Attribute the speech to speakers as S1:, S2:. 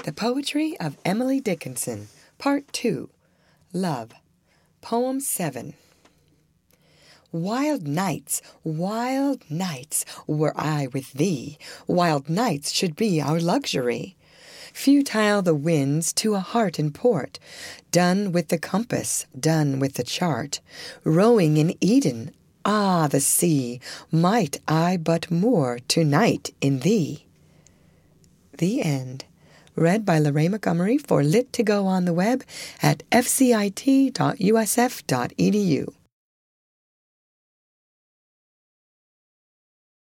S1: The Poetry of Emily Dickinson, Part 2, Love, Poem 7. Wild nights, were I with thee, wild nights should be our luxury. Futile the winds to a heart in port, done with the compass, done with the chart, rowing in Eden, ah, the sea, might I but moor to-night in thee. The end. Read by Lorraine Montgomery for Lit2Go on the web at fcit.usf.edu.